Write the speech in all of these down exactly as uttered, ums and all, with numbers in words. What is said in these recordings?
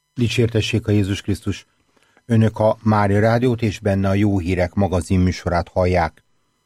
Dicsértessék a Jézus Krisztus! Önök a Mária Rádiót és benne a Jó Hírek magazin műsorát hallják.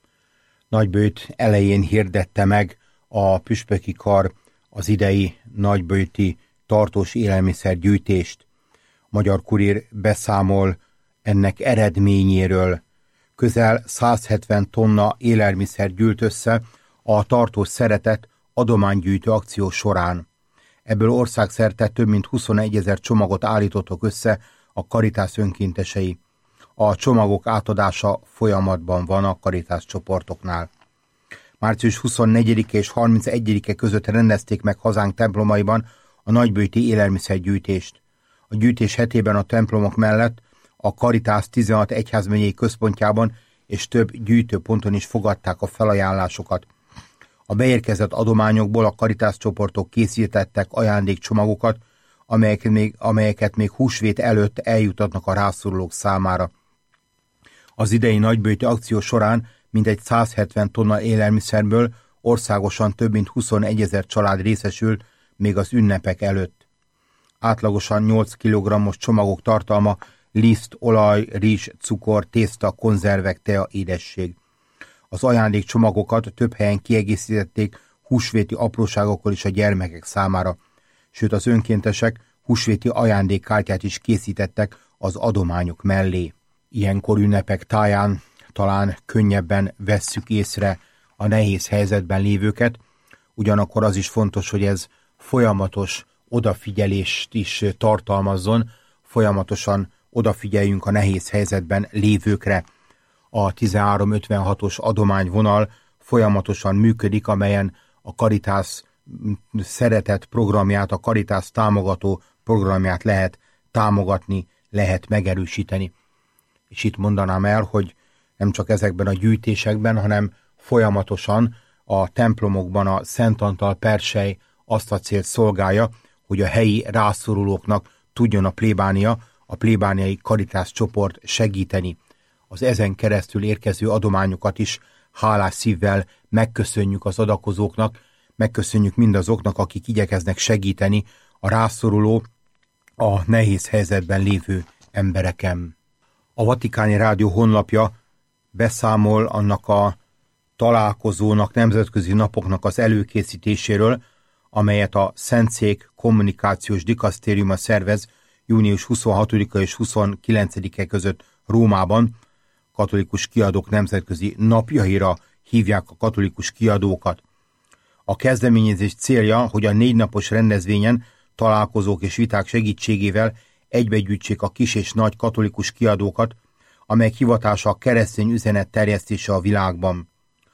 Nagybőjt elején hirdette meg a püspöki kar az idei nagybőjti tartós élelmiszergyűjtést. A Magyar Kurír beszámol ennek eredményéről. Közel száz hetven tonna élelmiszer gyűlt össze a tartós szeretet adománygyűjtő akció során. Ebből országszerte több mint huszonegyezer csomagot állítottak össze a Caritas önkéntesei. A csomagok átadása folyamatban van a Caritas csoportoknál. március huszonnegyedike és harmincegyedike között rendezték meg hazánk templomaiban a nagybőjti élelmiszergyűjtést. A gyűjtés hetében a templomok mellett a Caritas tizenhat egyházmegyei központjában és több gyűjtőponton is fogadták a felajánlásokat. A beérkezett adományokból a Caritas csoportok készítettek ajándékcsomagokat, amelyeket még, amelyeket még húsvét előtt eljutatnak a rászorulók számára. Az idei nagybőjti akció során mintegy száz hetven tonna élelmiszerből országosan több mint huszonegyezer család részesül még az ünnepek előtt. Átlagosan nyolc kilogrammos csomagok tartalma liszt, olaj, rizs, cukor, tészta, konzervek, tea, édesség. Az ajándékcsomagokat több helyen kiegészítették húsvéti apróságokkal is a gyermekek számára, sőt az önkéntesek húsvéti ajándékkártyát is készítettek az adományok mellé. Ilyenkor ünnepek táján talán könnyebben vesszük észre a nehéz helyzetben lévőket, ugyanakkor az is fontos, hogy ez folyamatos odafigyelést is tartalmazzon, folyamatosan odafigyeljünk a nehéz helyzetben lévőkre. A tizenhárom ötvenhatos adományvonal folyamatosan működik, amelyen a Caritas szeretet programját, a Caritas támogató programját lehet támogatni, lehet megerősíteni. És itt mondanám el, hogy nem csak ezekben a gyűjtésekben, hanem folyamatosan a templomokban a Szent Antal persely azt a célt szolgálja, hogy a helyi rászorulóknak tudjon a plébánia, a plébániai Caritas csoport segíteni. Az ezen keresztül érkező adományokat is hálás szívvel megköszönjük az adakozóknak, megköszönjük mindazoknak, akik igyekeznek segíteni a rászoruló, a nehéz helyzetben lévő embereken. A Vatikáni Rádió honlapja beszámol annak a találkozónak, nemzetközi napoknak az előkészítéséről, amelyet a Szentszék kommunikációs dikasztériuma szervez június huszonhatodika és huszonkilencedike között Rómában. Katolikus kiadók nemzetközi napjaira hívják a katolikus kiadókat. A kezdeményezés célja, hogy a négy napos rendezvényen találkozók és viták segítségével egybegyűjtsék a kis és nagy katolikus kiadókat, amelyek hivatása a keresztény üzenet terjesztése a világban.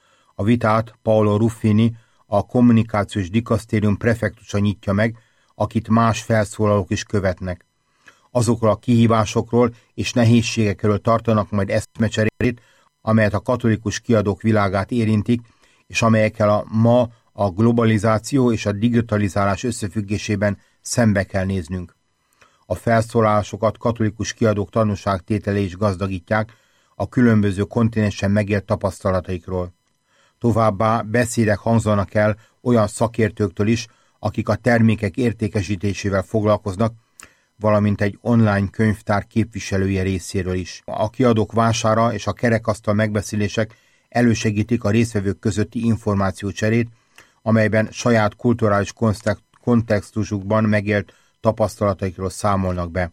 A vitát Paolo Ruffini, a kommunikációs dikasztérium prefektusa nyitja meg, akit más felszólalók is követnek. Azokról a kihívásokról és nehézségekről tartanak majd eszmecserét, amelyet a katolikus kiadók világát érintik, és amelyekkel a ma a globalizáció és a digitalizálás összefüggésében szembe kell néznünk. A felszólalásokat katolikus kiadók tanúságtételei is gazdagítják a különböző kontinensen megélt tapasztalataikról. Továbbá beszédek hangzanak el olyan szakértőktől is, akik a termékek értékesítésével foglalkoznak, valamint egy online könyvtár képviselője részéről is. A kiadók vására és a kerekasztal megbeszélések elősegítik a résztvevők közötti információcserét, amelyben saját kulturális kontextusukban megélt tapasztalataikról számolnak be.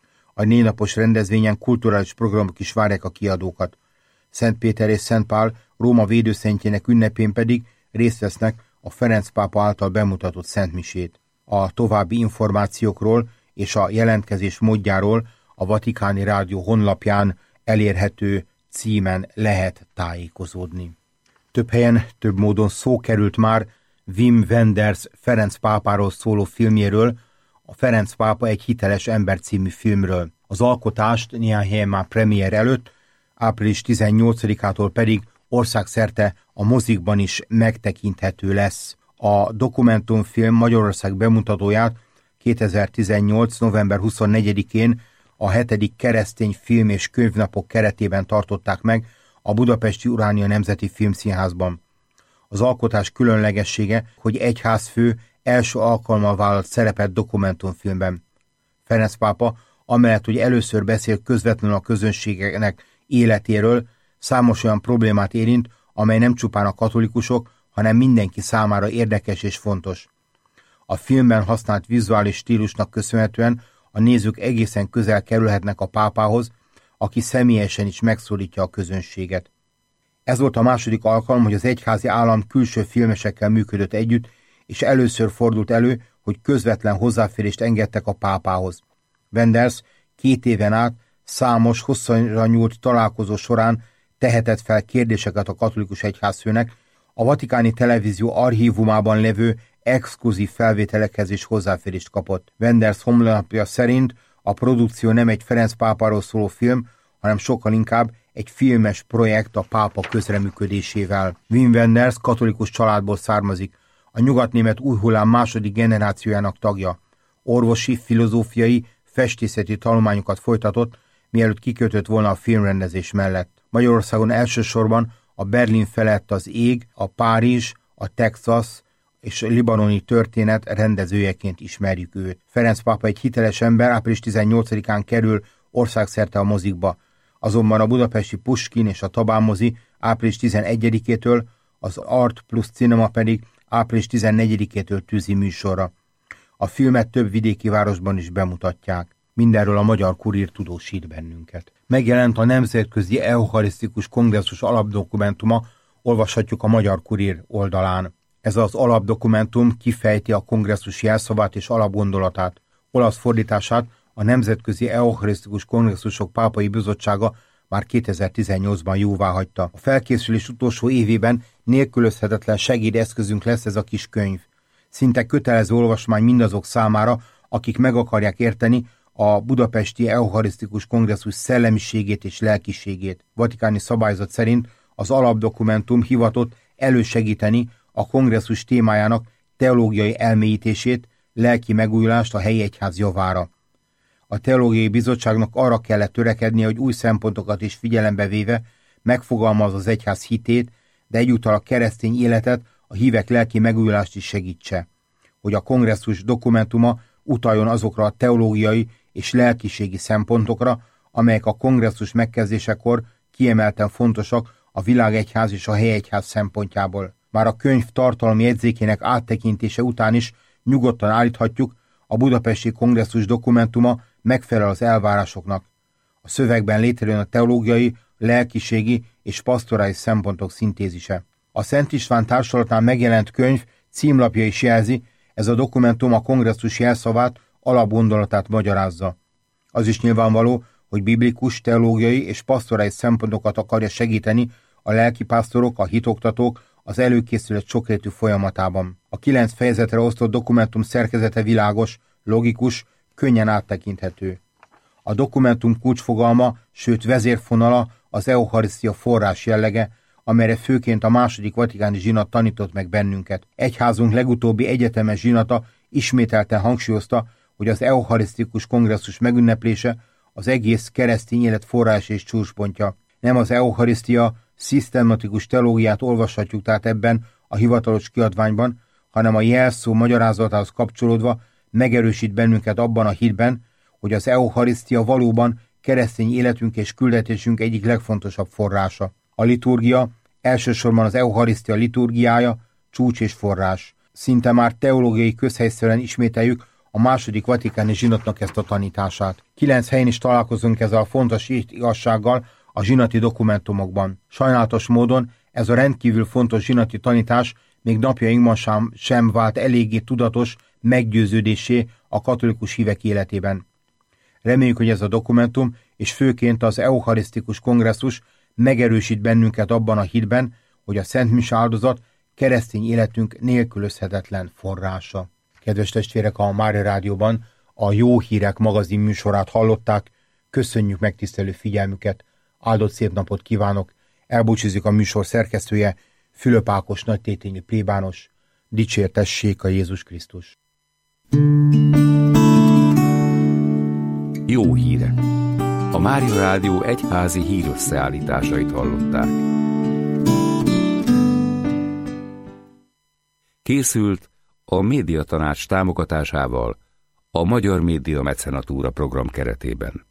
A négy napos rendezvényen kulturális programok is várják a kiadókat. Szent Péter és Szent Pál Róma védőszentjének ünnepén pedig részt vesznek a Ferenc pápa által bemutatott szentmisét. A további információkról és a jelentkezés módjáról a Vatikáni Rádió honlapján elérhető címen lehet tájékozódni. Több helyen, több módon szó került már Wim Wenders Ferenc pápáról szóló filmjéről, a Ferenc pápa egy hiteles ember című filmről. Az alkotást néhány helyen már premier előtt, április tizennyolcadikától pedig országszerte a mozikban is megtekinthető lesz. A dokumentumfilm Magyarország bemutatóját kétezer-tizennyolc. november huszonnegyedikén a hetedik keresztény film és könyvnapok keretében tartották meg a budapesti Uránia Nemzeti Filmszínházban. Az alkotás különlegessége, hogy egyházfő első alkalommal vállalt szerepet dokumentumfilmben. Ferenc pápa, amellett, hogy először beszél közvetlenül a közönségnek életéről, számos olyan problémát érint, amely nem csupán a katolikusok, hanem mindenki számára érdekes és fontos. A filmben használt vizuális stílusnak köszönhetően a nézők egészen közel kerülhetnek a pápához, aki személyesen is megszólítja a közönséget. Ez volt a második alkalom, hogy az egyházi állam külső filmesekkel működött együtt, és először fordult elő, hogy közvetlen hozzáférést engedtek a pápához. Wenders két éven át számos hosszanra nyúlt találkozó során tehetett fel kérdéseket a katolikus egyházfőnek, a vatikáni televízió archívumában levő exkluzív felvételekhez is hozzáférést kapott. Wenders honlapja szerint a produkció nem egy Ferenc pápáról szóló film, hanem sokkal inkább egy filmes projekt a pápa közreműködésével. Wim Wenders katolikus családból származik, a nyugatnémet új hullám második generációjának tagja. Orvosi, filozófiai, festészeti tanulmányokat folytatott, mielőtt kikötött volna a filmrendezés mellett. Magyarországon elsősorban a Berlin felett az ég, a Párizs, a Texas és a libanoni történet rendezőjeként ismerjük őt. Ferenc pápa egy hiteles ember, április tizennyolcadikán kerül országszerte a mozikba. Azonban a budapesti Puskin és a Tabán mozi április tizenegyedikétől, az Art Plus Cinema pedig április tizennegyedikétől tűzi műsorra. A filmet több vidéki városban is bemutatják. Mindenről a Magyar Kurír tudósít bennünket. Megjelent a Nemzetközi Eucharisztikus Kongresszus alapdokumentuma, olvashatjuk a Magyar Kurír oldalán. Ez az alapdokumentum kifejti a kongresszus jelszavát és alapgondolatát. Olasz fordítását a Nemzetközi Eucharisztikus Kongresszusok Pápai Bizottsága már kétezer-tizennyolcban jóváhagyta. A felkészülés utolsó évében nélkülözhetetlen segédeszközünk lesz ez a kis könyv. Szinte kötelező olvasmány mindazok számára, akik meg akarják érteni a Budapesti Eucharisztikus Kongresszus szellemiségét és lelkiségét. Vatikáni szabályzat szerint az alapdokumentum hivatott elősegíteni a kongresszus témájának teológiai elmélyítését, lelki megújulást a helyi egyház javára. A Teológiai Bizottságnak arra kellett törekednie, hogy új szempontokat is figyelembe véve megfogalmaz az egyház hitét, de egyúttal a keresztény életet, a hívek lelki megújulást is segítse. Hogy a kongresszus dokumentuma utaljon azokra a teológiai és lelkiségi szempontokra, amelyek a kongresszus megkezdésekor kiemelten fontosak a világegyház és a helyegyház szempontjából. Már a könyv tartalmi jegyzékének áttekintése után is nyugodtan állíthatjuk, a budapesti kongresszus dokumentuma megfelel az elvárásoknak. A szövegben létrejön a teológiai, lelkiségi és pastorális szempontok szintézise. A Szent István társulatnál megjelent könyv címlapja is jelzi, ez a dokumentum a kongresszus jelszavát, alapgondolatát magyarázza. Az is nyilvánvaló, hogy biblikus, teológiai és pastorális szempontokat akarja segíteni a lelkipásztorok, a hitoktatók az előkészület sokrétű folyamatában. A kilenc fejezetre osztott dokumentum szerkezete világos, logikus, könnyen áttekinthető. A dokumentum kulcsfogalma, sőt vezérfonala az eucharisztia forrás jellege, amelyre főként a második vatikáni zsinat tanított meg bennünket. Egyházunk legutóbbi egyetemes zsinata ismételten hangsúlyozta, hogy az eucharisztikus kongresszus megünneplése az egész keresztény élet forrás és csúcspontja. Nem az eucharisztia szisztematikus teológiát olvashatjuk tehát ebben a hivatalos kiadványban, hanem a jelszó magyarázatához kapcsolódva megerősít bennünket abban a hitben, hogy az eucharisztia valóban keresztény életünk és küldetésünk egyik legfontosabb forrása. A liturgia elsősorban az eucharisztia liturgiája, csúcs és forrás. Szinte már teológiai közhelyszerűen ismételjük a második vatikáni zsinatnak ezt a tanítását. Kilenc helyen is találkozunk ezzel a fontos igazsággal a zsinati dokumentumokban. Sajnálatos módon ez a rendkívül fontos zsinati tanítás még napjainkban sem, sem vált eléggé tudatos meggyőződésé a katolikus hívek életében. Reméljük, hogy ez a dokumentum, és főként az eucharisztikus kongresszus megerősít bennünket abban a hitben, hogy a Szent Mise áldozat keresztény életünk nélkülözhetetlen forrása. Kedves testvérek, a Mária Rádióban a Jó Hírek magazin műsorát hallották. Köszönjük megtisztelő figyelmüket, áldott szép napot kívánok, elbúcsúzik a műsor szerkesztője, Fülöp Ákos nagytétényi plébános. Dicsértessék a Jézus Krisztus! Jó hírek! A Mária Rádió egyházi hírösszeállításait hallották. Készült a Médiatanács támogatásával a Magyar Média Mecenatúra program keretében.